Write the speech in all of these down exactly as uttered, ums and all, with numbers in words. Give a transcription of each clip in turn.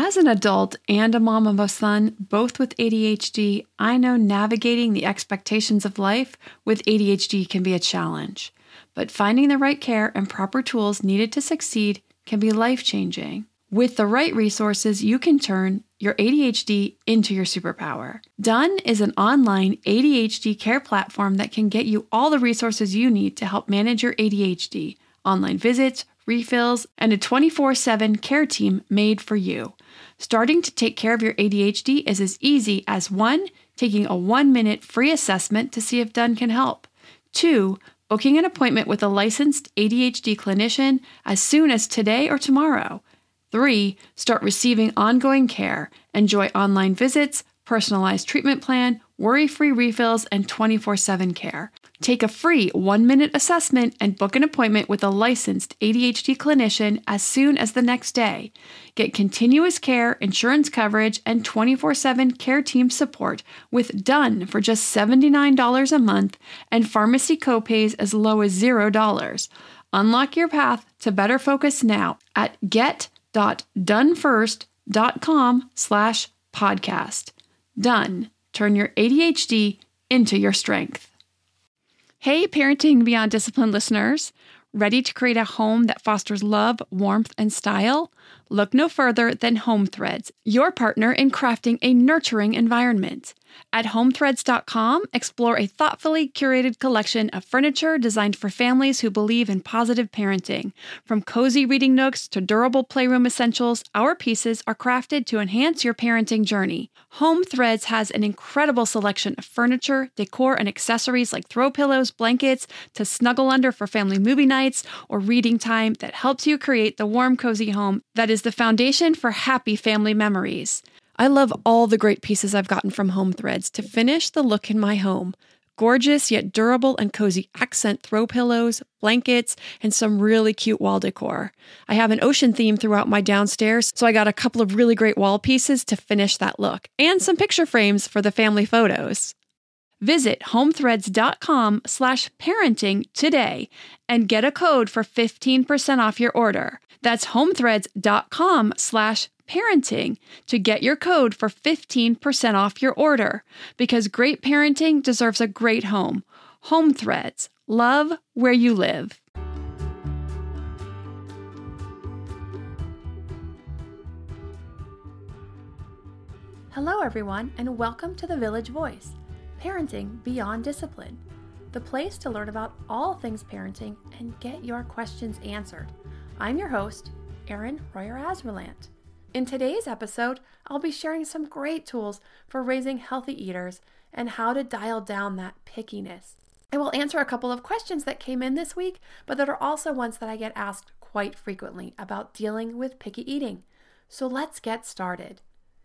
As an adult and a mom of a son, both with A D H D, I know navigating the expectations of life with A D H D can be a challenge. But finding the right care and proper tools needed to succeed can be life-changing. With the right resources, you can turn your A D H D into your superpower. Done is an online A D H D care platform that can get you all the resources you need to help manage your A D H D, online visits, refills, and a twenty-four seven care team made for you. Starting to take care of your A D H D is as easy as one, taking a one-minute free assessment to see if Done can help. Two, booking an appointment with a licensed A D H D clinician as soon as today or tomorrow. Three, start receiving ongoing care. Enjoy online visits, personalized treatment plan, worry-free refills, and twenty-four seven care. Take a free one-minute assessment and book an appointment with a licensed A D H D clinician as soon as the next day. Get continuous care, insurance coverage, and twenty-four seven care team support with Done for just seventy-nine dollars a month and pharmacy copays as low as zero dollars. Unlock your path to better focus now at get.donefirst.com slash podcast. Done. Turn your A D H D into your strength. Hey, Parenting Beyond Discipline listeners. Ready to create a home that fosters love, warmth, and style? Look no further than Home Threads, your partner in crafting a nurturing environment. At home threads dot com, explore a thoughtfully curated collection of furniture designed for families who believe in positive parenting. From cozy reading nooks to durable playroom essentials, our pieces are crafted to enhance your parenting journey. Home Threads has an incredible selection of furniture, decor, and accessories like throw pillows, blankets, to snuggle under for family movie nights or reading time that helps you create the warm, cozy home that is the foundation for happy family memories. I love all the great pieces I've gotten from Home Threads to finish the look in my home. Gorgeous yet durable and cozy accent throw pillows, blankets, and some really cute wall decor. I have an ocean theme throughout my downstairs, so I got a couple of really great wall pieces to finish that look, and some picture frames for the family photos. Visit homethreads.com slash parenting today and get a code for fifteen percent off your order. That's homethreads.com slash parenting to get your code for fifteen percent off your order, because great parenting deserves a great home. Home Threads. Love where you live. Hello, everyone, and welcome to The Village Voice, Parenting Beyond Discipline, the place to learn about all things parenting and get your questions answered. I'm your host, Erin Royer-Asverlant. In today's episode, I'll be sharing some great tools for raising healthy eaters and how to dial down that pickiness. I will answer a couple of questions that came in this week, but that are also ones that I get asked quite frequently about dealing with picky eating. So let's get started.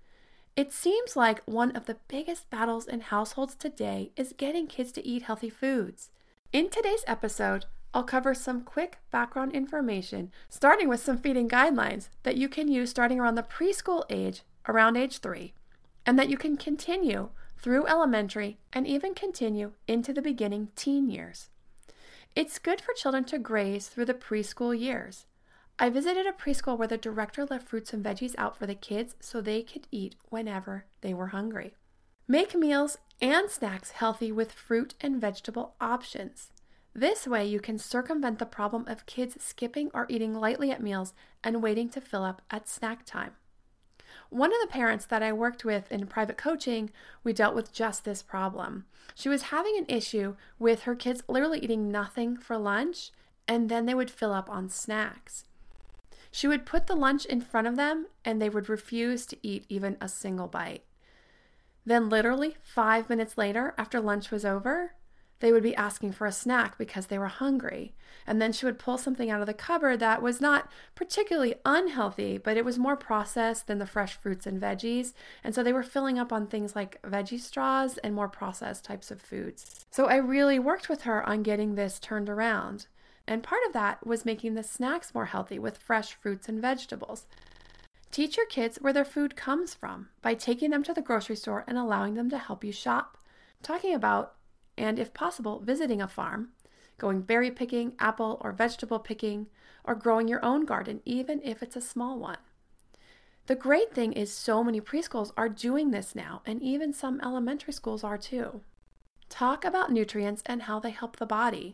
It seems like one of the biggest battles in households today is getting kids to eat healthy foods. In today's episode, I'll cover some quick background information, starting with some feeding guidelines that you can use starting around the preschool age, around age three, and that you can continue through elementary and even continue into the beginning teen years. It's good for children to graze through the preschool years. I visited a preschool where the director left fruits and veggies out for the kids so they could eat whenever they were hungry. Make meals and snacks healthy with fruit and vegetable options. This way, you can circumvent the problem of kids skipping or eating lightly at meals and waiting to fill up at snack time. One of the parents that I worked with in private coaching, we dealt with just this problem. She was having an issue with her kids literally eating nothing for lunch, and then they would fill up on snacks. She would put the lunch in front of them, and they would refuse to eat even a single bite. Then literally five minutes later, after lunch was over, they would be asking for a snack because they were hungry. And then she would pull something out of the cupboard that was not particularly unhealthy, but it was more processed than the fresh fruits and veggies. And so they were filling up on things like veggie straws and more processed types of foods. So I really worked with her on getting this turned around. And part of that was making the snacks more healthy with fresh fruits and vegetables. Teach your kids where their food comes from by taking them to the grocery store and allowing them to help you shop. Talking about, and if possible, visiting a farm, going berry picking, apple or vegetable picking, or growing your own garden, even if it's a small one. The great thing is so many preschools are doing this now, and even some elementary schools are too. Talk about nutrients and how they help the body.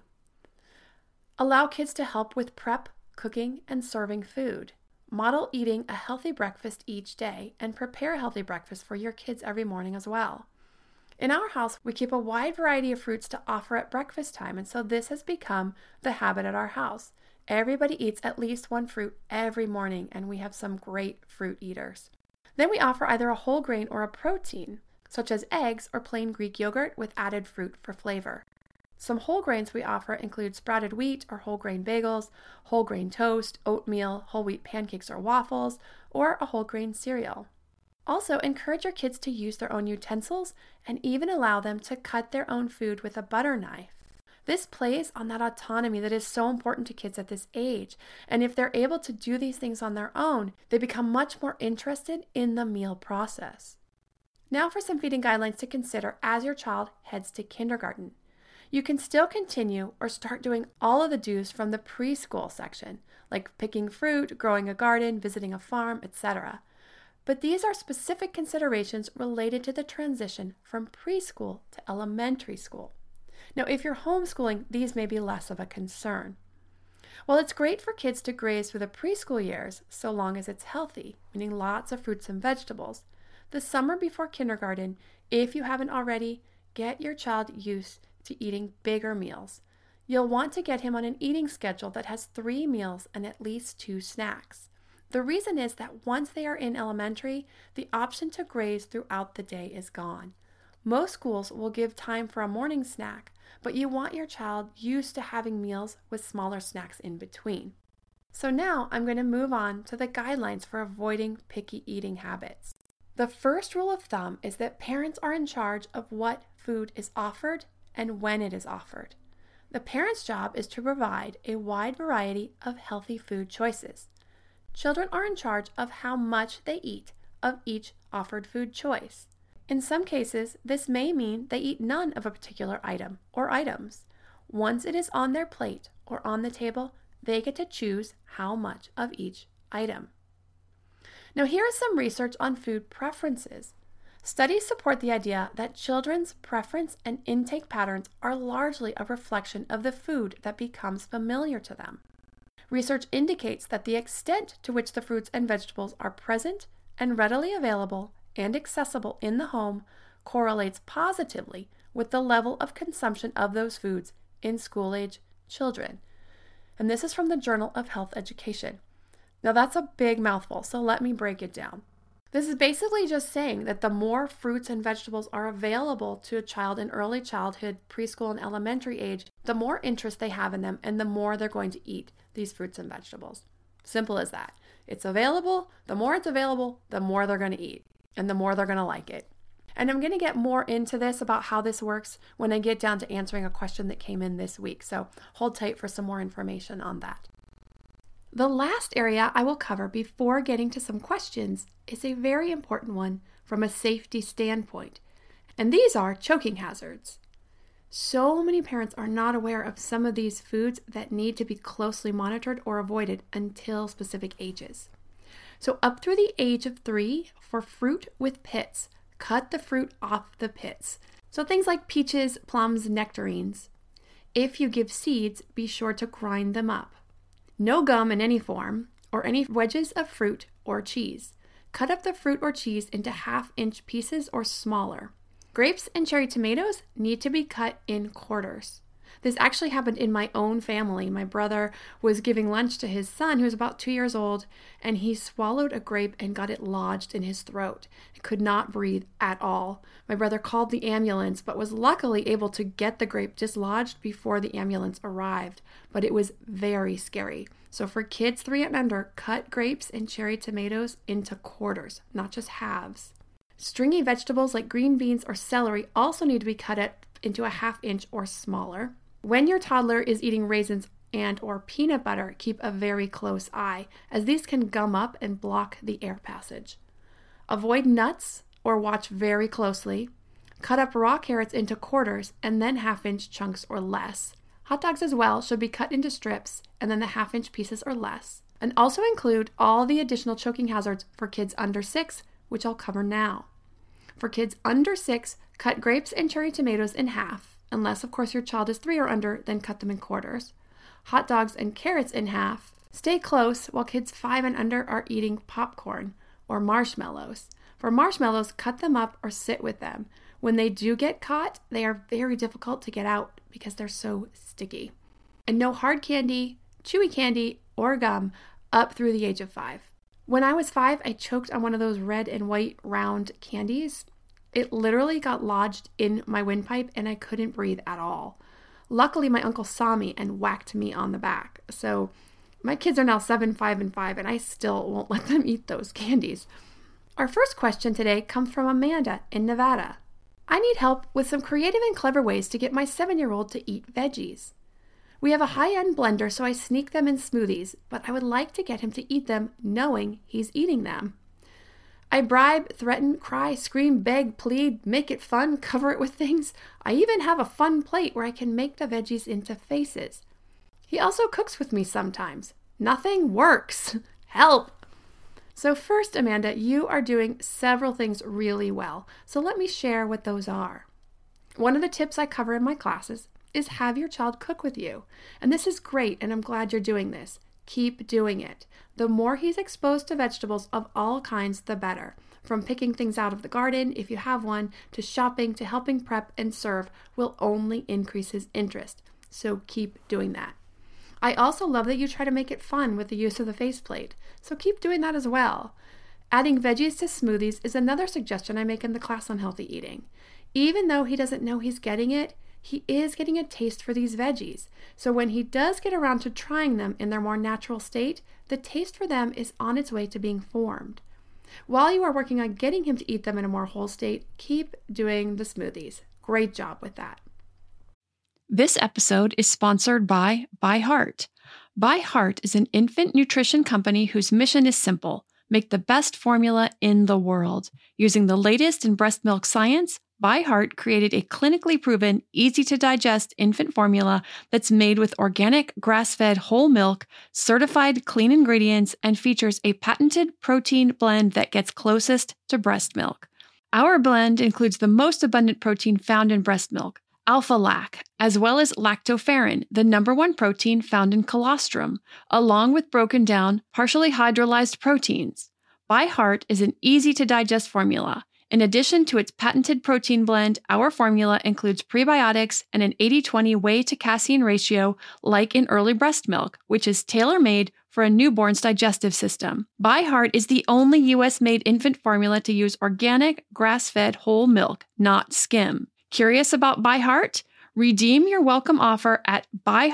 Allow kids to help with prep, cooking, and serving food. Model eating a healthy breakfast each day and prepare a healthy breakfast for your kids every morning as well. In our house, we keep a wide variety of fruits to offer at breakfast time, and so this has become the habit at our house. Everybody eats at least one fruit every morning, and we have some great fruit eaters. Then we offer either a whole grain or a protein, such as eggs or plain Greek yogurt with added fruit for flavor. Some whole grains we offer include sprouted wheat or whole grain bagels, whole grain toast, oatmeal, whole wheat pancakes or waffles, or a whole grain cereal. Also, encourage your kids to use their own utensils and even allow them to cut their own food with a butter knife. This plays on that autonomy that is so important to kids at this age, and if they're able to do these things on their own, they become much more interested in the meal process. Now for some feeding guidelines to consider as your child heads to kindergarten. You can still continue or start doing all of the do's from the preschool section, like picking fruit, growing a garden, visiting a farm, et cetera. But these are specific considerations related to the transition from preschool to elementary school. Now, if you're homeschooling, these may be less of a concern. While it's great for kids to graze through the preschool years, so long as it's healthy, meaning lots of fruits and vegetables, the summer before kindergarten, if you haven't already, get your child used to eating bigger meals. You'll want to get him on an eating schedule that has three meals and at least two snacks. The reason is that once they are in elementary, the option to graze throughout the day is gone. Most schools will give time for a morning snack, but you want your child used to having meals with smaller snacks in between. So now I'm going to move on to the guidelines for avoiding picky eating habits. The first rule of thumb is that parents are in charge of what food is offered and when it is offered. The parent's job is to provide a wide variety of healthy food choices. Children are in charge of how much they eat of each offered food choice. In some cases, this may mean they eat none of a particular item or items. Once it is on their plate or on the table, they get to choose how much of each item. Now, here is some research on food preferences. Studies support the idea that children's preference and intake patterns are largely a reflection of the food that becomes familiar to them. Research indicates that the extent to which the fruits and vegetables are present and readily available and accessible in the home correlates positively with the level of consumption of those foods in school-age children. And this is from the Journal of Health Education. Now that's a big mouthful, so let me break it down. This is basically just saying that the more fruits and vegetables are available to a child in early childhood, preschool, and elementary age, the more interest they have in them and the more they're going to eat these fruits and vegetables. Simple as that. It's available. The more it's available, the more they're going to eat and the more they're going to like it. And I'm going to get more into this about how this works when I get down to answering a question that came in this week. So hold tight for some more information on that. The last area I will cover before getting to some questions is a very important one from a safety standpoint, and these are choking hazards. So many parents are not aware of some of these foods that need to be closely monitored or avoided until specific ages. So up through the age of three, for fruit with pits, cut the fruit off the pits. So things like peaches, plums, nectarines. If you give seeds, be sure to grind them up. No gum in any form, or any wedges of fruit or cheese. Cut up the fruit or cheese into half-inch pieces or smaller. Grapes and cherry tomatoes need to be cut in quarters. This actually happened in my own family. My brother was giving lunch to his son, who was about two years old, and he swallowed a grape and got it lodged in his throat. He could not breathe at all. My brother called the ambulance, but was luckily able to get the grape dislodged before the ambulance arrived. But it was very scary. So for kids three and under, cut grapes and cherry tomatoes into quarters, not just halves. Stringy vegetables like green beans or celery also need to be cut up into a half inch or smaller. When your toddler is eating raisins and or peanut butter, keep a very close eye, as these can gum up and block the air passage. Avoid nuts or watch very closely. Cut up raw carrots into quarters and then half-inch chunks or less. Hot dogs as well should be cut into strips and then the half-inch pieces or less. and also include all the additional choking hazards for kids under six, which I'll cover now. For kids under six, cut grapes and cherry tomatoes in half, unless of course your child is three or under, then cut them in quarters. Hot dogs and carrots in half. Stay close while kids five and under are eating popcorn or marshmallows. For marshmallows, cut them up or sit with them. When they do get caught, they are very difficult to get out because they're so sticky. And no hard candy, chewy candy, or gum up through the age of five. When I was five, I choked on one of those red and white round candies. It literally got lodged in my windpipe and I couldn't breathe at all. Luckily, my uncle saw me and whacked me on the back. So my kids are now seven, five, and five, and I still won't let them eat those candies. Our first question today comes from Amanda in Nevada. I need help with some creative and clever ways to get my seven-year-old to eat veggies. We have a high-end blender, so I sneak them in smoothies, but I would like to get him to eat them knowing he's eating them. I bribe, threaten, cry, scream, beg, plead, make it fun, cover it with things. I even have a fun plate where I can make the veggies into faces. He also cooks with me sometimes. Nothing works. Help! So first, Amanda, you are doing several things really well, so let me share what those are. One of the tips I cover in my classes is have your child cook with you. And this is great, and I'm glad you're doing this. Keep doing it. The more he's exposed to vegetables of all kinds, the better. From picking things out of the garden, if you have one, to shopping, to helping prep and serve will only increase his interest. So keep doing that. I also love that you try to make it fun with the use of the faceplate. So keep doing that as well. Adding veggies to smoothies is another suggestion I make in the class on healthy eating. Even though he doesn't know he's getting it, he is getting a taste for these veggies. So when he does get around to trying them in their more natural state, the taste for them is on its way to being formed. While you are working on getting him to eat them in a more whole state, keep doing the smoothies. Great job with that. This episode is sponsored by ByHeart. ByHeart is an infant nutrition company whose mission is simple: make the best formula in the world. Using the latest in breast milk science, ByHeart created a clinically proven, easy-to-digest infant formula that's made with organic, grass-fed whole milk, certified clean ingredients, and features a patented protein blend that gets closest to breast milk. Our blend includes the most abundant protein found in breast milk, alpha-lac, as well as lactoferrin, the number one protein found in colostrum, along with broken down, partially hydrolyzed proteins. ByHeart is an easy-to-digest formula. In addition to its patented protein blend, our formula includes prebiotics and an eighty twenty whey to casein ratio like in early breast milk, which is tailor-made for a newborn's digestive system. ByHeart is the only U S-made infant formula to use organic, grass-fed whole milk, not skim. Curious about ByHeart? Redeem your welcome offer at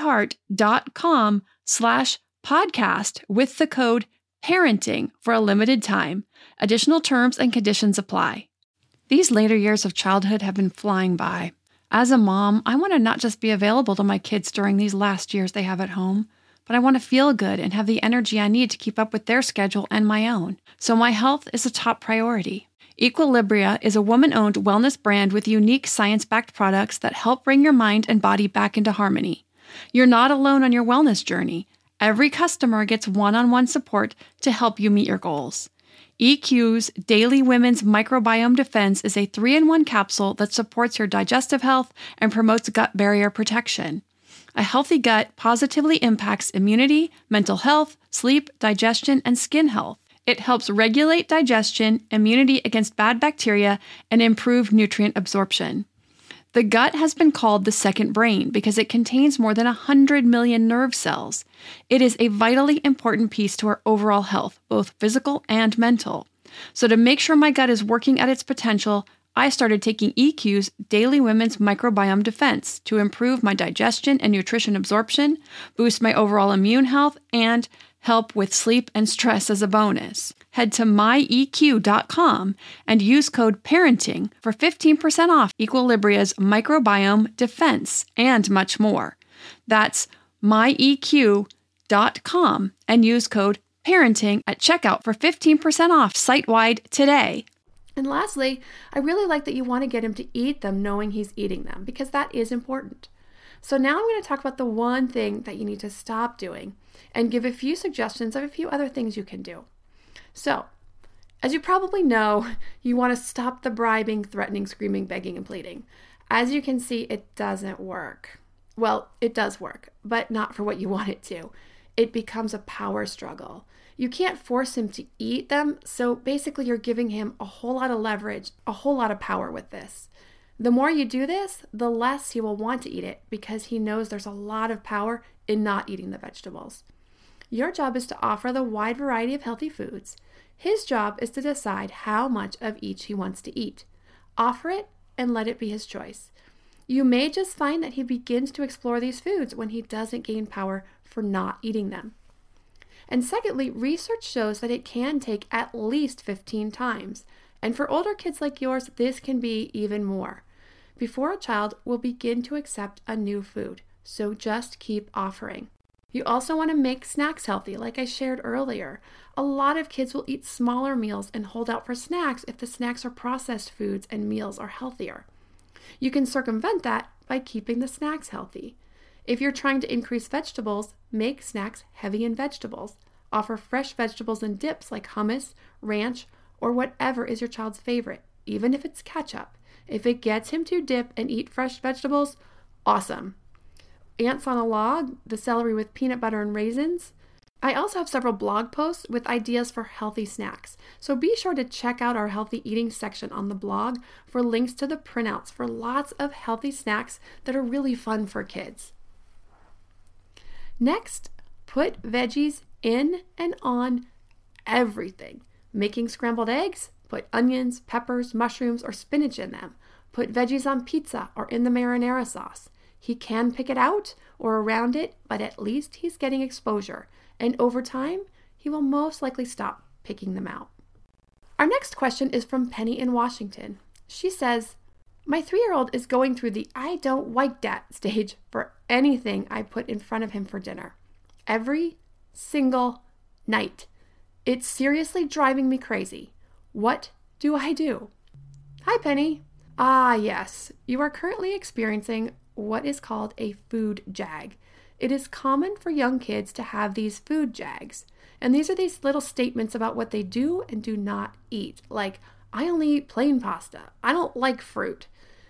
byheart.com slash podcast with the code parenting for a limited time. Additional terms and conditions apply. These later years of childhood have been flying by. As a mom, I want to not just be available to my kids during these last years they have at home, but I want to feel good and have the energy I need to keep up with their schedule and my own. So my health is a top priority. Equilibria is a woman-owned wellness brand with unique science-backed products that help bring your mind and body back into harmony. You're not alone on your wellness journey. Every customer gets one-on-one support to help you meet your goals. E Q's Daily Women's Microbiome Defense is a three in one capsule that supports your digestive health and promotes gut barrier protection. A healthy gut positively impacts immunity, mental health, sleep, digestion, and skin health. It helps regulate digestion, immunity against bad bacteria, and improve nutrient absorption. The gut has been called the second brain because it contains more than one hundred million nerve cells. It is a vitally important piece to our overall health, both physical and mental. So to make sure my gut is working at its potential, I started taking E Q's Daily Women's Microbiome Defense to improve my digestion and nutrition absorption, boost my overall immune health, and help with sleep and stress as a bonus. Head to my E Q dot com and use code PARENTING for fifteen percent off Equilibria's Microbiome Defense and much more. That's my E Q dot com and use code PARENTING at checkout for fifteen percent off site-wide today. And lastly, I really like that you want to get him to eat them knowing he's eating them, because that is important. So now I'm going to talk about the one thing that you need to stop doing and give a few suggestions of a few other things you can do. So, as you probably know, you want to stop the bribing, threatening, screaming, begging, and pleading. As you can see, it doesn't work. Well, it does work, but not for what you want it to. It becomes a power struggle. You can't force him to eat them, so basically you're giving him a whole lot of leverage, a whole lot of power with this. The more you do this, the less he will want to eat it because he knows there's a lot of power in not eating the vegetables. Your job is to offer the wide variety of healthy foods. His job is to decide how much of each he wants to eat. Offer it and let it be his choice. You may just find that he begins to explore these foods when he doesn't gain power for not eating them. And secondly, research shows that it can take at least fifteen times. And for older kids like yours, this can be even more, before a child will begin to accept a new food. So just keep offering. You also want to make snacks healthy, like I shared earlier. A lot of kids will eat smaller meals and hold out for snacks if the snacks are processed foods and meals are healthier. You can circumvent that by keeping the snacks healthy. If you're trying to increase vegetables, make snacks heavy in vegetables. Offer fresh vegetables and dips like hummus, ranch, or whatever is your child's favorite, even if it's ketchup. If it gets him to dip and eat fresh vegetables, awesome. Ants on a log, the celery with peanut butter and raisins. I also have several blog posts with ideas for healthy snacks, so be sure to check out our healthy eating section on the blog for links to the printouts for lots of healthy snacks that are really fun for kids. Next, put veggies in and on everything. Making scrambled eggs? Put onions, peppers, mushrooms, or spinach in them. Put veggies on pizza or in the marinara sauce. He can pick it out or around it, but at least he's getting exposure. And over time, he will most likely stop picking them out. Our next question is from Penny in Washington. She says, my three-year-old is going through the I don't like that stage for anything I put in front of him for dinner. Every single night. It's seriously driving me crazy. What do I do? Hi, Penny. Ah, yes. You are currently experiencing what is called a food jag. It is common for young kids to have these food jags. And these are these little statements about what they do and do not eat. Like, I only eat plain pasta. I don't like fruit.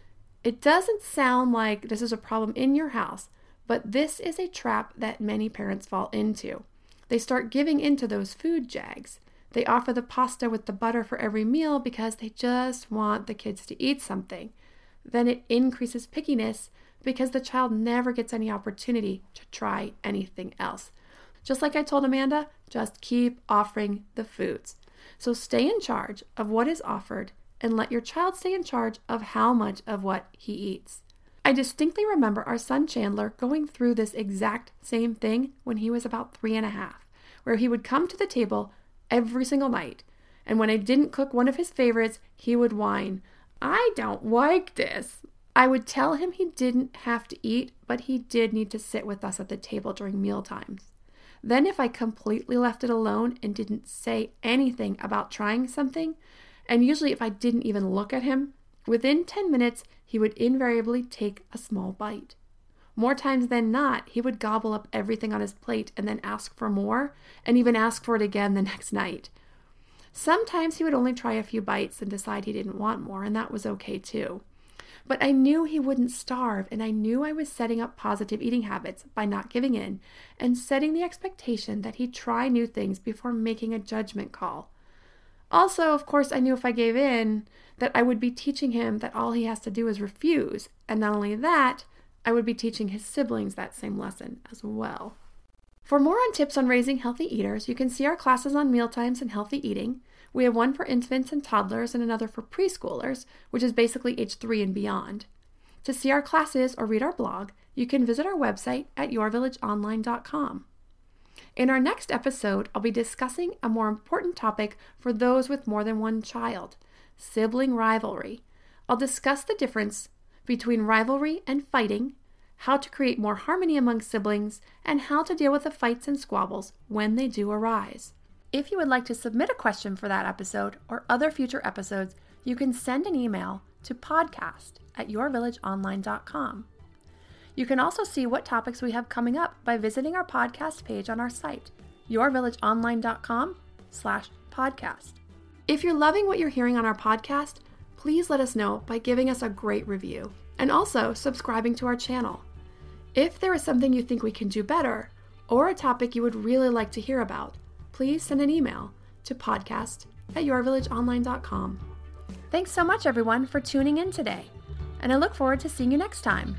It doesn't sound like this is a problem in your house, but this is a trap that many parents fall into. They start giving into those food jags. They offer the pasta with the butter for every meal because they just want the kids to eat something. Then it increases pickiness because the child never gets any opportunity to try anything else. Just like I told Amanda, just keep offering the foods. So stay in charge of what is offered and let your child stay in charge of how much of what he eats. I distinctly remember our son Chandler going through this exact same thing when he was about three and a half, where he would come to the table every single night, and when I didn't cook one of his favorites, he would whine, I don't like this. I would tell him he didn't have to eat, but he did need to sit with us at the table during meal times. Then if I completely left it alone and didn't say anything about trying something, and usually if I didn't even look at him, within ten minutes, he would invariably take a small bite. More times than not, he would gobble up everything on his plate and then ask for more, and even ask for it again the next night. Sometimes he would only try a few bites and decide he didn't want more, and that was okay too. But I knew he wouldn't starve, and I knew I was setting up positive eating habits by not giving in and setting the expectation that he'd try new things before making a judgment call. Also, of course, I knew if I gave in, that I would be teaching him that all he has to do is refuse, and not only that, I would be teaching his siblings that same lesson as well. For more on tips on raising healthy eaters, you can see our classes on mealtimes and healthy eating. We have one for infants and toddlers and another for preschoolers, which is basically age three and beyond. To see our classes or read our blog, you can visit our website at your village online dot com. In our next episode, I'll be discussing a more important topic for those with more than one child, sibling rivalry. I'll discuss the difference between rivalry and fighting, how to create more harmony among siblings, and how to deal with the fights and squabbles when they do arise. If you would like to submit a question for that episode or other future episodes, you can send an email to podcast at your village online dot com. You can also see what topics we have coming up by visiting our podcast page on our site, yourvillageonline.com slash podcast. If you're loving what you're hearing on our podcast, please let us know by giving us a great review and also subscribing to our channel. If there is something you think we can do better or a topic you would really like to hear about, please send an email to podcast at yourvillageonline dot com. Thanks so much, everyone, for tuning in today, and I look forward to seeing you next time.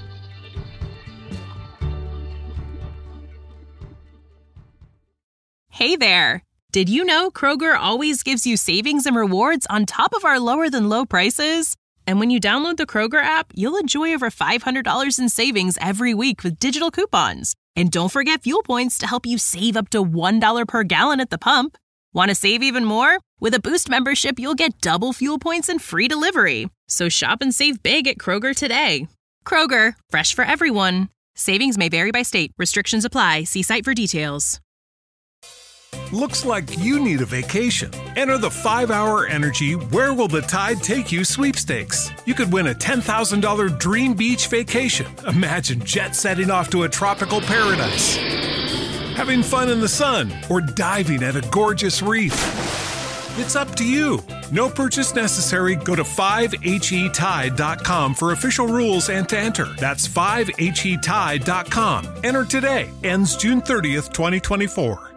Hey there! Did you know Kroger always gives you savings and rewards on top of our lower-than-low prices? And when you download the Kroger app, you'll enjoy over five hundred dollars in savings every week with digital coupons. And don't forget fuel points to help you save up to one dollar per gallon at the pump. Want to save even more? With a Boost membership, you'll get double fuel points and free delivery. So shop and save big at Kroger today. Kroger, fresh for everyone. Savings may vary by state. Restrictions apply. See site for details. Looks like you need a vacation. Enter the five hour Energy Where Will the Tide Take You sweepstakes. You could win a ten thousand dollars dream beach vacation. Imagine jet setting off to a tropical paradise, having fun in the sun, or diving at a gorgeous reef. It's up to you. No purchase necessary. Go to five H E tide dot com for official rules and to enter. That's five H E tide dot com. Enter today. Ends June thirtieth, twenty twenty-four.